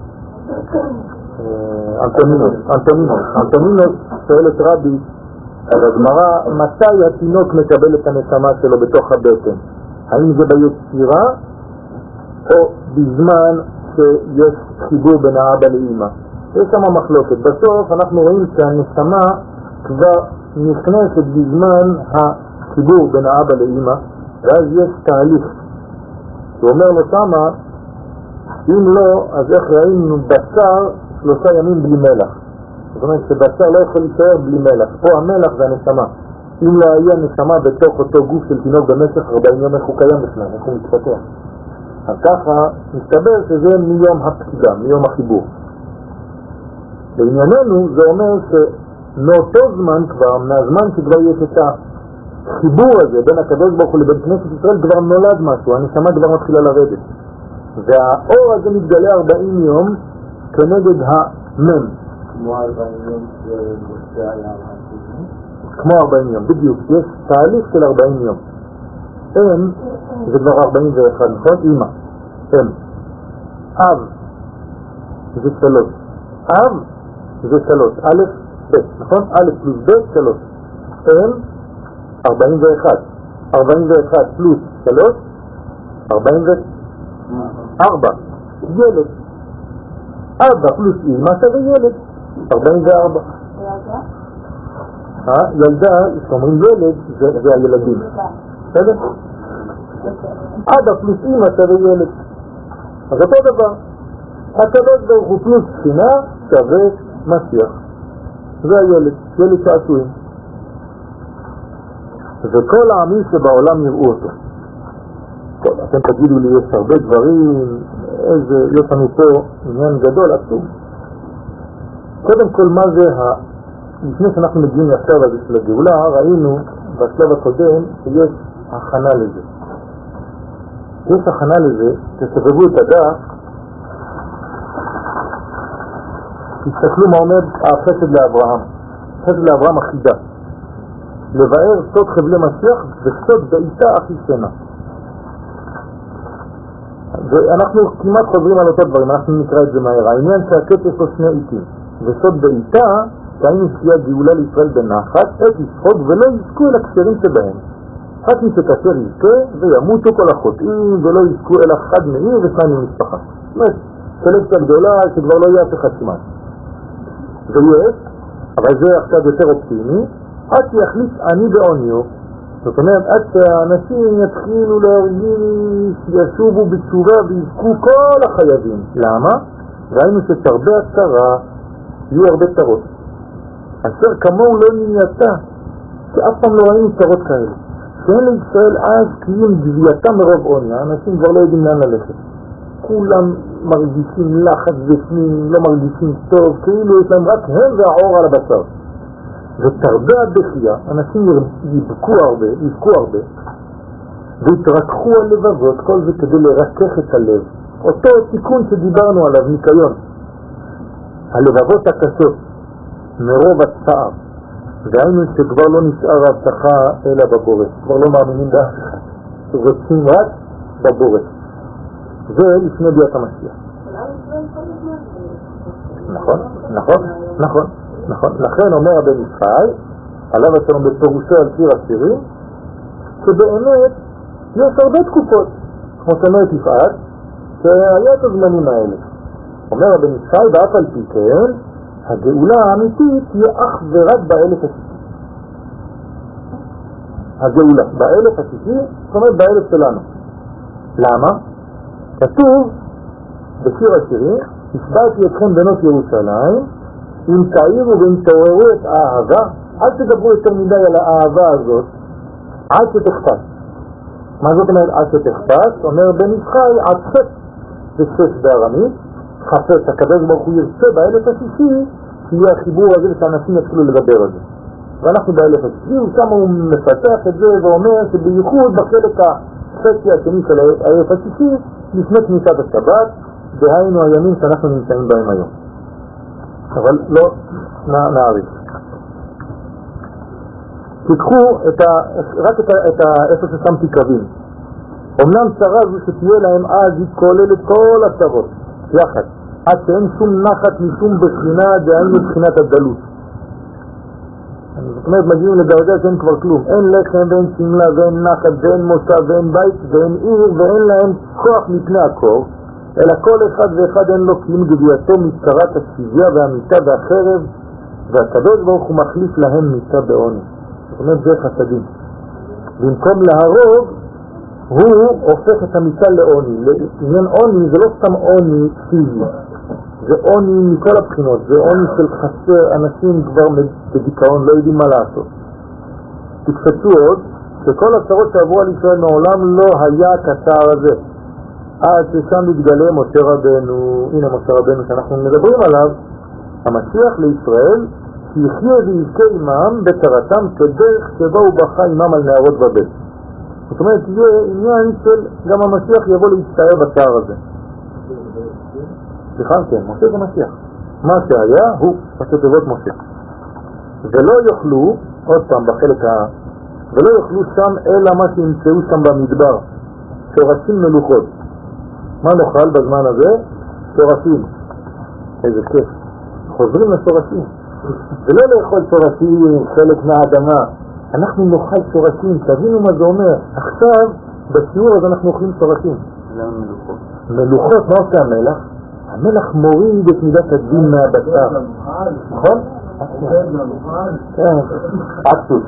A: אנטונינוס שואל את רבי בגמרא מתי התינוק מקבל את הנשמה שלו בתוך הבטן, האם זה ביצירה או בזמן שיש חיבור בין האבא לאמא. יש שם מחלוקת. בסוף אנחנו רואים שהנשמה כבר נכנסת בזמן החיבור בין האבא לאמא, ואז יש תהליך שאומר לו שמה אם לא, אז איך ראינו בשר 3 ימים בלי מלח. זאת אומרת שבשר לא יכול להישאר בלי מלח. פה המלח זה הנשמה. אם לא היה נשמה בתוך אותו גוף של תינוק במשך 40 יום, איך הוא קיים בכלל, איך הוא מתפתח. אז ככה מסתבר שזה מיום הפקידה, מיום החיבור. בענייננו זה אומר שמאותו זמן כבר, מהזמן שכבר יש את החיבור הזה בין הקדוש ברוך הוא לבין כנסת ישראל, כבר נולד משהו, הנשמה כבר מתחילה לרדת. והאור הזה מתגלה 40 יום כנגד המם.
B: כמו 40 יום זה היה 40 יום?
A: כמו 40 יום, בדיוק. יש תהליך של 40 יום. אם זה כבר 41, נכון? אמא. אם. אב זה 3. אב זה 3. א', ב', נכון? א' פלוס ב', 3. אם 41. 41 פלוס 3, 44. ילד. אבא פלוס אמא שווה ילד. 44. ילדה, כשאומרים ילד, זה הילדים. בסדר? אבא פלוס אמא שווה ילד. אז אותו דבר. הקדוש ברוך הוא פלוס שכינה שווה משיח. זה הילד, ילד שעשועים. וכל העמים שבעולם יראו אותו. טוב, אתם תגידו לי, יש הרבה דברים, יש לנו פה עניין גדול, עצום. קודם כל, מה זה לפני שאנחנו מגיעים לשלב הזה של הגאולה, ראינו בשלב הקודם שיש הכנה לזה. יש הכנה לזה, תסובבו את הדף, תסתכלו מה עומד החסד לאברהם. חסד לאברהם החידה. לבאר סוד חבלי משיח וסוד בעיתה הכי שנה. ואנחנו כמעט חוזרים על אותו דברים, אנחנו נקרא את זה מהר. העניין שהקץ יש לו שני עיתים. וסוד בעיתה, שהיינו שקיעה גאולה לישראל בנחת, עת ישחוק ולא יזכו אל הכשרים שבהם. רק מי שכשר יזכה וימותו כל החוטאים ולא יזכו אל אחד מעיר ושניים ממשפחה. זאת אומרת, סלקציה גדולה שכבר לא יהיה אף אחד סימן. ויש, אבל זה עכשיו יותר אופטימי, עד שיחליט אני בעוניו. זאת אומרת, עד שהאנשים יתחילו להרגיש, ישובו בתשובה ויזכו כל החייבים. למה? ראינו שתרבה הצרה, יהיו הרבה צרות. אשר כמוהו לא נהייתה, שאף פעם לא ראינו צרות כאלה. שאין לישראל אז קיום גבייתה מרוב עוני, האנשים כבר לא יודעים לאן ללכת. כולם מרגישים לחץ בפנים, לא מרגישים טוב, כאילו יש להם רק הם והעור על הבשר. ותרבה הבכייה, אנשים יבכו הרבה, והתרככו הלבבות, כל זה כדי לרכך את הלב. אותו תיקון שדיברנו עליו, ניקיון. הלבבות הקשות, מרוב הצער, והיינו שכבר לא נשאר הבטחה אלא בבורא, כבר לא מאמינים באף אחד, רוצים רק בבורא. זה לפני ביאת המשיח. נכון. לכן אומר הבן ישראל, עליו השלום בפירושו על שיר השירים, שבאמת יש הרבה תקופות, כמו שאומרת יפעת, שהיה את הזמנים האלה. אומר הבן ישראל, ואף על פי כן, הגאולה האמיתית תהיה אך ורק באלף השישי. הגאולה, באלף השישי, זאת אומרת באלף שלנו. למה? כתוב בשיר השירים, הסברתי אתכם בנות ירושלים, אם תעירו ואם תעוררו את האהבה, אל תדברו יותר מדי על האהבה הזאת, עד שתחפש. מה זאת אומרת עד שתחפש? אומר בן ישראל, עד שת ושש בארמית, חפש, הקדוש ברוך הוא ירצה באלף השישי, שיהיה החיבור הזה ושאנשים יתחילו לדבר על זה. ואנחנו באלף השישי, ושם הוא מפתח את זה ואומר שבייחוד בחלק החצי השני של האלף השישי, לפני כניסת השבת, דהיינו הימים שאנחנו נמצאים בהם היום. אבל לא נעריך. תיקחו רק את איפה ששמתי קווים. אמנם צרה זו שתהיה להם אז היא כוללת כל הצרות יחד, עד שאין שום נחת משום בחינה, דהיינו בחינת הדלות. זאת אומרת, מגיעים לדרגה שאין כבר כלום. אין לחם ואין סמלה ואין נחת ואין מוצא ואין בית ואין עיר ואין להם כוח מפני הקור, אלא כל אחד ואחד אין לו קיום גדייתו מצרת השביה והמיטה והחרב, והקדוש ברוך הוא מחליף להם מיטה בעוני. זאת אומרת, זה חסדים. במקום להרוג, הוא הופך את המיטה לעוני. לעניין עוני זה לא סתם עוני פיזי, זה עוני מכל הבחינות, זה עוני של חסר, אנשים כבר בדיכאון לא יודעים מה לעשות. תקפצו עוד, שכל הצרות שעברו על ישראל מעולם לא היה כצער הזה. עד ששם מתגלה משה רבנו, הנה משה רבנו שאנחנו מדברים עליו, המשיח לישראל, שיחיה ויזכה עמם בצרתם כדרך שבה הוא בכה עמם על נערות בבל. זאת אומרת, יהיה עניין של גם המשיח יבוא להצטער בצער הזה. סליחה, כן, משה זה משיח. מה שהיה הוא פשוט משה. ולא יוכלו, עוד פעם בחלק ולא יוכלו שם אלא מה שימצאו שם במדבר, שורשים מלוכות. מה נאכל בזמן הזה? שורשים. איזה כיף. חוזרים לשורשים. ולא לאכול שורשים, חלק מהאדמה. אנחנו נאכל שורשים, תבינו מה זה אומר. עכשיו, בשיעור הזה אנחנו אוכלים שורשים.
B: למה מלוכות?
A: מלוכות, מה עושה המלח? המלח מוריד את מידת הדין מהבשר. נכון? כן, אקסוס.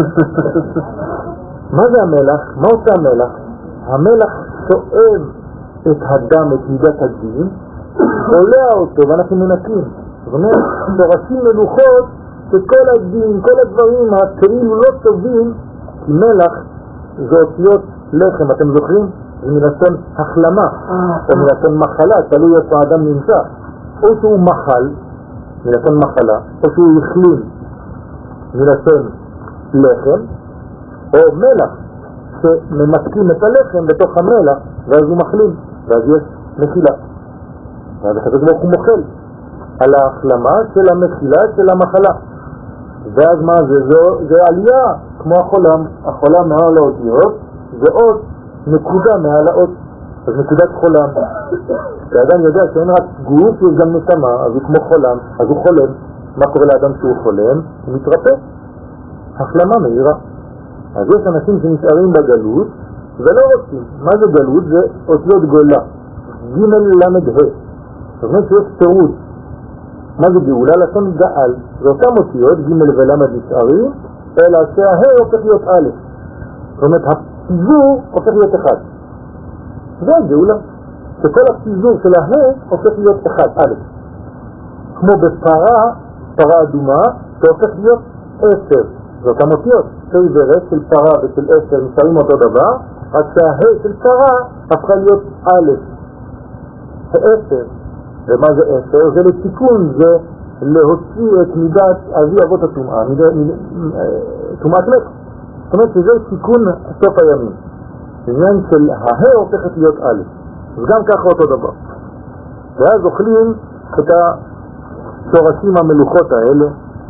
A: מה זה המלח? מה עושה המלח? המלח שואב את הדם, את מידת הדין, עולה אותו ואנחנו מנקים. זאת אומרת, שורשים מלוכות שכל הדין, כל הדברים הכאילו לא טובים, כי מלח זה אותיות לחם, אתם זוכרים? זה מלשון החלמה, או מלשון מחלה, תלוי איפה האדם נמצא. או שהוא מחל, מלשון מחלה, או שהוא החלים, מלשון לחם, או מלח, שממתקים את הלחם בתוך המלח, ואז הוא מחלים, ואז יש מחילה. ואז החזק ברוך הוא מוחל על ההחלמה של המחילה של המחלה. ואז מה זה? זה עלייה, כמו החולם. החולם מעל האותיות, זה עוד נקודה מעל האות. אז נקודת חולם. כשאדם יודע שאין רק גוף, יש גם נשמה, אז הוא כמו חולם, אז הוא חולם. מה קורה לאדם שהוא חולם? הוא מתרפא. החלמה מהירה. אז יש אנשים שנשארים בגלות ולא רוצים. מה זה גלות? זה אותיות גולה. ג' למד ה'. זאת אומרת שיש פירוט. מה זה גאולה? לשון גאל. זה אותם אותיות, ג' ולמד נשארים, אלא שהה הופך להיות א'. זאת אומרת, הפיזור הופך להיות אחד. זה הגאולה. שכל הפיזור של הה הופך להיות אחד, א'. כמו בפרה, פרה אדומה, שהופך להיות 10. זה אותם אותיות. שי ורס של פרה ושל 10 נשארים אותו דבר, רק שהה של פרה הפכה להיות א'. 10. ומה זה 10? זה לתיקון, זה להוציא את מידת אבי אבות הטומאה, טומאת מת. זאת אומרת שזה תיקון סוף הימים. עניין של ההא הופכת להיות א'. אז גם ככה אותו דבר. ואז אוכלים את השורשים המלוכות האלה.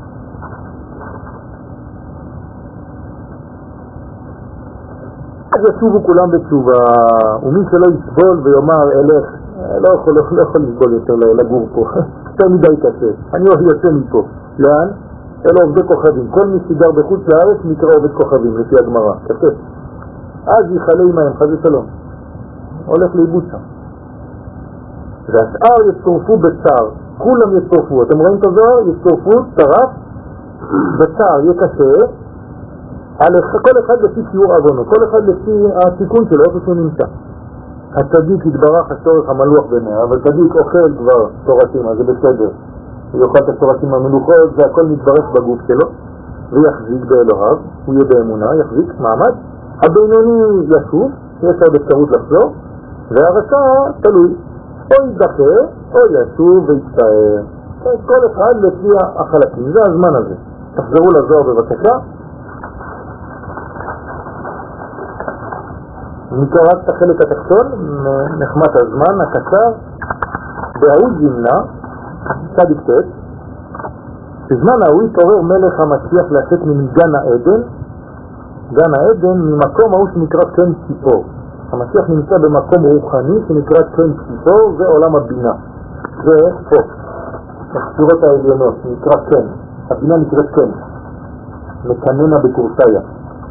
A: אז ישובו כולם בתשובה, ומי שלא יסבול ויאמר אלך, לא יכול לסבול יותר לגור פה, יותר מדי קשה, אני יוצא מפה. לאן? אלו עובדי כוכבים. כל מי שגר בחוץ לארץ נקרא עובד כוכבים, לפי הגמרא. קשה. אז יחלה עמהם, חזי שלום. הולך לאיבוד שם. והשאר יצורפו בצער. כולם יצורפו. אתם רואים את הזוהר? יצורפו, צרף, בצער. יהיה קשה. כל אחד לפי שיעור עוונו. כל אחד לפי התיקון שלו, איפה שהוא נמצא. הצדיק יתברך השורש המלוח ביניהם, אבל צדיק אוכל כבר שורשים, אז זה בסדר. הוא יאכל את השורשים המלוכות, והכל מתברך בגוף שלו, ויחזיק באלוהיו, הוא יהיה באמונה, יחזיק מעמד. הבינוני ישוב, יש עוד אפשרות לחזור, והרשע תלוי, או ידחה, או ישוב ויצטער. כל אחד לפי החלקים, זה הזמן הזה. תחזרו לזוהר בבקשה. נקרא רק את החלק התחתון, נחמת הזמן, הקצר, בהוא זמנה, צדיק ט', בזמן ההוא התעורר מלך המשיח לצאת מגן העדן, גן העדן ממקום ההוא שנקרא קן ציפור. המשיח נמצא במקום רוחני שנקרא קן ציפור, זה עולם הבינה. זה פה, הספירות העליונות, נקרא קן. הבינה נקראת קן, מקננה בקורסאיה.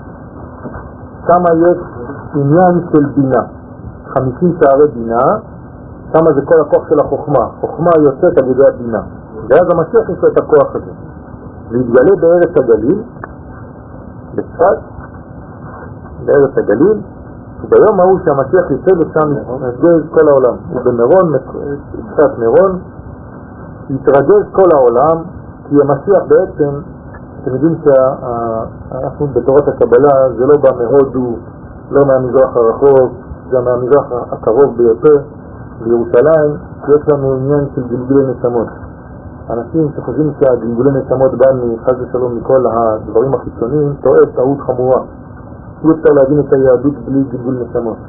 A: שמה יש עניין של בינה, 50 שערי בינה, שמה זה כל הכוח של החוכמה. חוכמה יוצאת על ידי הבינה. ואז המשיח יש לו את הכוח הזה. להתגלה בארץ הגליל, בצפת, בארץ הגליל, וביום ההוא שהמשיח יצא ושם יתרגז כל העולם. ובמירון, צפת מירון, יתרגז כל העולם, כי המשיח בעצם, אתם יודעים שאנחנו בתורת הקבלה, זה לא בא מהודו, לא מהמזרח הרחוק, זה מהמזרח הקרוב ביותר, בירושלים, יש לנו עניין של גלגולי נשמות. אנשים שחושבים שהגלגולי נשמות בא מחז ושלום מכל הדברים החיצוניים, טועה טעות חמורה. אי אפשר להבין את היהדות בלי גלגול נשמות.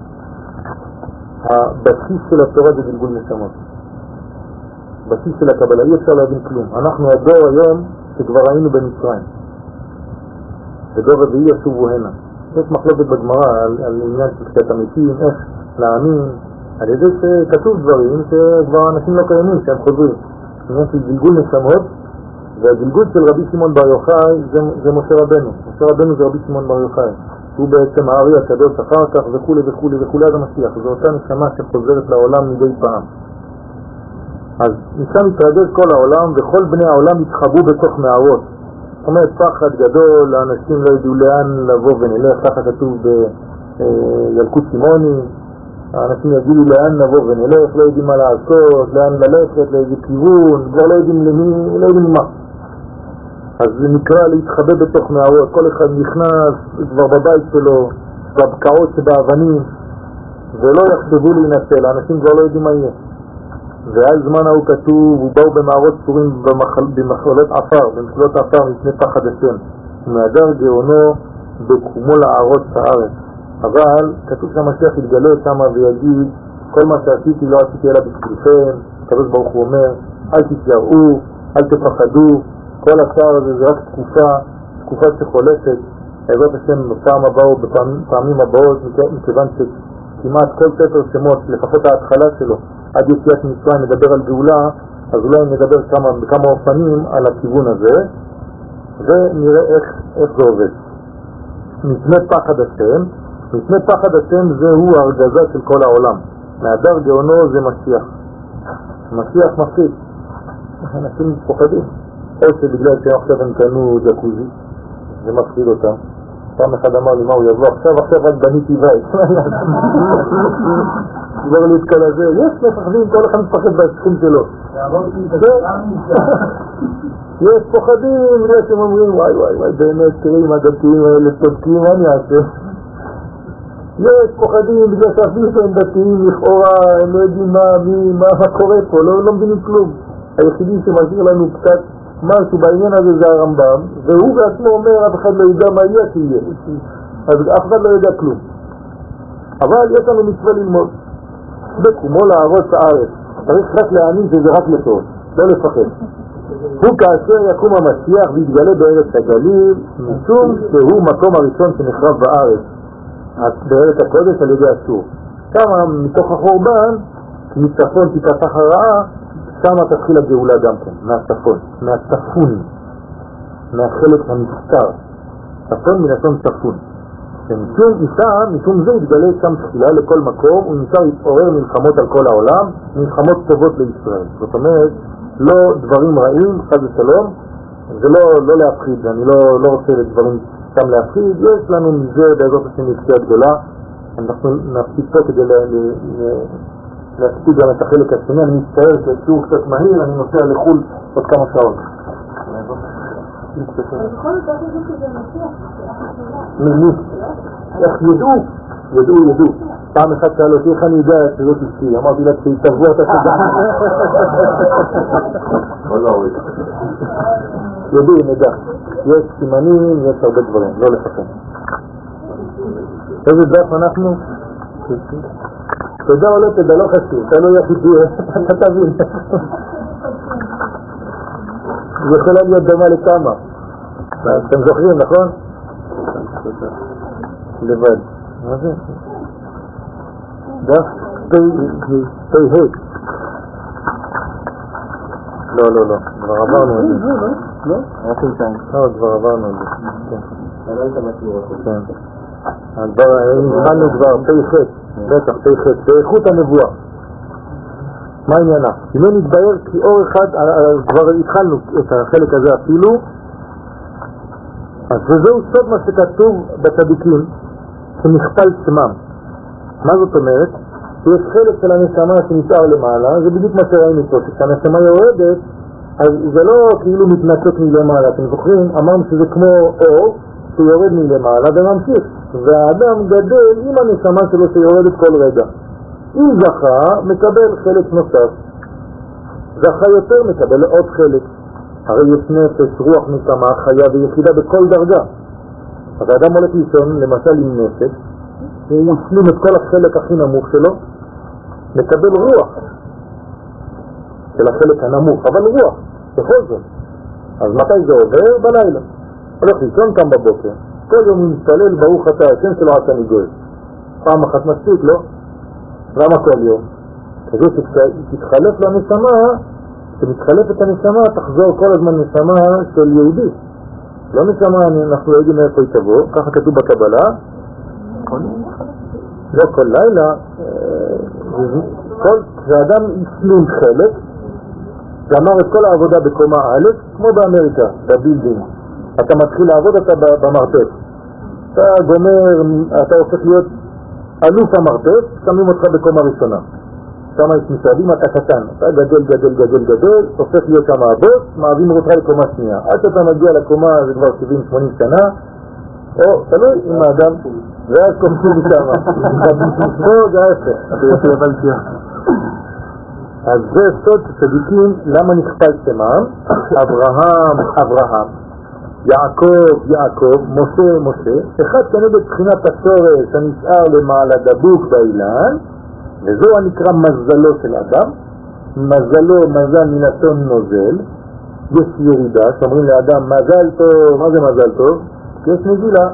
A: הבסיס של התורה זה גלגול נשמות. בסיס של הקבלה, אי אפשר להבין כלום. אנחנו הדור היום שכבר היינו במצרים. ודור רביעי ישובו הנה. יש מחלוקת בגמרא על עניין של קצת אמיתיים, איך להאמין, על ידי שכתוב דברים שכבר אנשים לא קיימים, שהם חוזרים. עניין של גלגול נשמות, והגלגול של רבי שמעון בר יוחאי זה משה רבנו. משה רבנו זה רבי שמעון בר יוחאי. הוא בעצם הארי הקדוש אחר כך וכו' וכו' וכו' עד המשיח. זו אותה נשמה שחוזרת לעולם מדי פעם. אז משם יתרגש כל העולם, וכל בני העולם יתחבאו בתוך מערות. זאת אומרת, פחד גדול, האנשים לא ידעו לאן לבוא ונלך, ככה כתוב בילקוט סימוני, האנשים יגידו לאן לבוא ונלך, לא יודעים מה לעשות, לאן ללכת, לאיזה כיוון, כבר לא יודעים למי, לא יודעים מה. אז זה נקרא להתחבא בתוך מערות, כל אחד נכנס כבר בבית שלו, בבקעות שבאבנים, ולא יחשבו להינצל, האנשים כבר לא יודעים מה יהיה. ועל זמן ההוא כתוב, ובאו במערות צורים במחלות עפר, במחלות עפר מפני פחד השם, ומהדר גאונו בקומו לערות הארץ. אבל כתוב שהמשיח יתגלה שם ויגיד, כל מה שעשיתי לא עשיתי אלא בשבילכם. הקדוש ברוך הוא אומר, אל תתייראו, אל תפחדו, כל השאר הזה זה רק תקופה שחולפת. בעזרת השם בפעם הבאה או בפעמים הבאות, מכיוון שכמעט כל ספר שמות, לפחות ההתחלה שלו, עד יציאת מצרים מדבר על גאולה, אז אולי נדבר בכמה אופנים על הכיוון הזה, ונראה איך זה עובד. מפני פחד השם, מפני פחד השם זהו הרגזה של כל העולם. מהדר גאונו זה משיח. משיח מפחיד. אנשים פוחדים. או שבגלל שעכשיו הם קנו ג'קוזי, זה מפחיד אותם. פעם אחד אמר לי, מה הוא יבוא עכשיו רק בניתי בית. כבר לי את כל הזה, יש מפחדים, כל אחד מפחד בהסכום שלו. יש פוחדים, יש הם אומרים, וואי, באמת, תראי מה דתיים האלה צודקים, מה אני אעשה? יש פוחדים בגלל שאפילו שהם דתיים לכאורה, הם לא יודעים מה קורה פה, לא מבינים כלום. היחידי שמשאיר לנו קצת משהו בעניין הזה זה הרמב"ם, והוא בעצמו אומר, אף אחד לא יודע מה יהיה שיהיה, אז אף אחד לא יודע כלום. אבל יש לנו מצווה ללמוד. בקומו לערוץ הארץ, צריך רק להאמין שזה רק לטוב, לא לפחד. הוא כאשר יקום המשיח ויתגלה בארץ הגליל, משום שהוא מקום הראשון שנחרב בארץ, בארץ הקודש על ידי אשור. כמה מתוך החורבן, מצפון תיפתח הרעה, שמה תתחיל הגאולה גם כן, מהצפון, מהצפון, מהחלק הנסתר. צפון מלשון צפון. משום זה יתגלה שם תחילה לכל מקום, ומשם יתעורר מלחמות על כל העולם, מלחמות טובות לישראל. זאת אומרת, לא דברים רעים, חד ושלום, זה לא להפחיד, אני לא רוצה לדברים סתם להפחיד, יש לנו מזה בעזרת השם יפתיע גדולה, אנחנו נפסיד פה כדי להספיק גם את החלק השני, אני מצטער שהשיעור קצת מהיר, אני נוסע לחול עוד כמה שעות. מי? איך ידעו. פעם אחת שאל אותי איך אני יודע שזאת אשתי, אמרתי לה שיתערבו את השדה. ידעו, נדע. יש סימנים, יש הרבה דברים, לא לפחד. איזה דף אנחנו? תדע או לא תדע, לא חשוב, אתה לא יחידי, אתה תבין. זה יכולה להיות דומה לכמה. אתם זוכרים, נכון? לבד. מה זה? דף תהה. לא, כבר עברנו את זה. לא? כבר עברנו את זה. כן. התחלנו כבר תהה. בטח, באיכות הנבואה. מה עניינה? אם לא נתבהר כי אור אחד, כבר התחלנו את החלק הזה אפילו, אז וזהו סוד מה שכתוב בצדיקים, שנכפל שמם. מה זאת אומרת? שיש חלק של הנשמה שנשאר למעלה, זה בדיוק מה שראינו פה, כשהנשמה יורדת, אז זה לא כאילו מתנצות מלמעלה. אתם זוכרים? אמרנו שזה כמו אור שיורד מלמעלה וממשיך. והאדם גדל עם הנשמה שלו שיורדת כל רגע. אם זכה, מקבל חלק נוסף. זכה יותר, מקבל עוד חלק. הרי יש נפש, רוח, נשמה, חיה ויחידה בכל דרגה. אז האדם הולך לישון, למשל עם נפש, הוא השלים את כל החלק הכי נמוך שלו, מקבל רוח של החלק הנמוך, אבל רוח, בכל זאת. אז מתי זה עובר? בלילה. הולך לישון כאן בבוקר. כל יום הוא מתפלל, ברוך אתה השם שלו עד שאני גוי. פעם אחת מספיק, לא? למה כל יום? כדי שתתחלף לנשמה, כשמתחלפת הנשמה, תחזור כל הזמן נשמה של יהודי. לא נשמה, אנחנו לא יודעים איפה היא תבוא, ככה כתוב בקבלה. לא כל לילה, כשאדם ישלים חלק, גמר את כל העבודה בקומה א', כמו באמריקה, בבילדינג. אתה מתחיל לעבוד, אתה במרתף. אתה גומר, אתה הופך להיות אלוף המרתף, שמים אותך בקומה ראשונה. שם יש משרדים, אתה קטן. אתה גדל, הופך להיות שם הבוס, מעבים אותך לקומה שנייה. עד שאתה מגיע לקומה, זה כבר 70-80 שנה, או, תלוי עם האדם, ואז קומצים משם. פה זה ההפך. אז זה סוד צדיקים, למה נכפל שמם? אברהם, יעקב, משה, אחד כנגד בחינת השורש הנשאר למעלה דבוק באילן, וזו הנקרא מזלו של אדם. מזל מלשון נוזל. יש ירידה, שאומרים לאדם מזל טוב. מה זה מזל טוב? כי יש נזילה.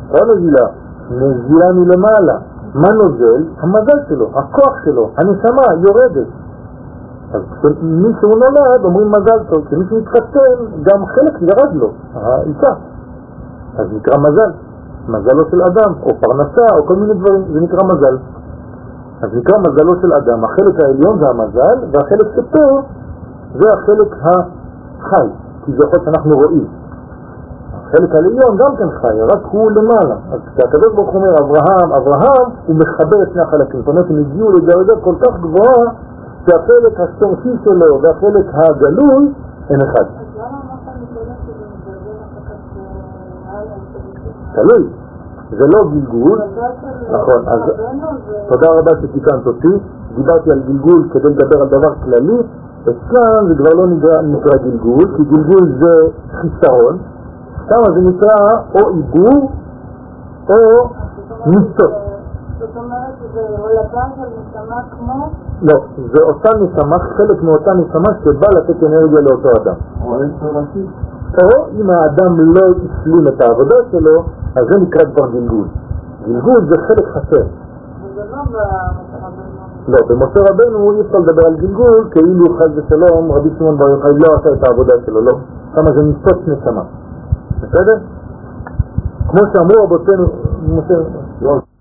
A: נזילה מלמעלה. מה נוזל? המזל שלו, הכוח שלו, הנשמה יורדת. אז מי שהוא נולד אומרים מזל טוב, כי מי שמתחתן גם חלק ירד לו, האישה. אז נקרא מזלו של אדם, או פרנסה, או כל מיני דברים, זה נקרא מזל. אז נקרא מזלו של אדם, החלק העליון זה המזל, והחלק שפה זה החלק החי, כי זה יכול שאנחנו רואים. החלק העליון גם כן חי, רק הוא למעלה. אז כשהקדוש ברוך הוא אומר אברהם, הוא מחבר את שני החלקים. זאת אומרת, הם הגיעו לדרגה כל כך גבוהה, שהחלק השורשי שלו והחלק הגלוי הם אחד.
C: אז למה אמרת מתגלת שזה מתגלגל אחר כך
A: תלוי, זה לא גלגול. נכון, אז תודה רבה שתיקנת אותי. דיברתי על גלגול כדי לדבר על דבר כללי. אצלם זה כבר לא נקרא גלגול, כי גלגול זה חיסרון. שם זה נקרא או עיבור או ניסות.
C: זאת אומרת, זה הולדה של נשמה כמו?
A: לא, זה אותה נשמה, חלק מאותה נשמה שבא לתת אנרגיה לאותו אדם. או אם האדם לא השלים את העבודה שלו, אז זה נקרא כבר גלגול. גלגול זה חלק חסר.
C: וזה לא במשה רבנו?
A: לא, במשה רבנו אי אפשר לדבר על גלגול, כאילו חס ושלום רבי שמעון בר יוחאי לא עשה את העבודה שלו, לא. כמה זה ניסות נשמה. בסדר? כמו שאמרו רבותינו, משה...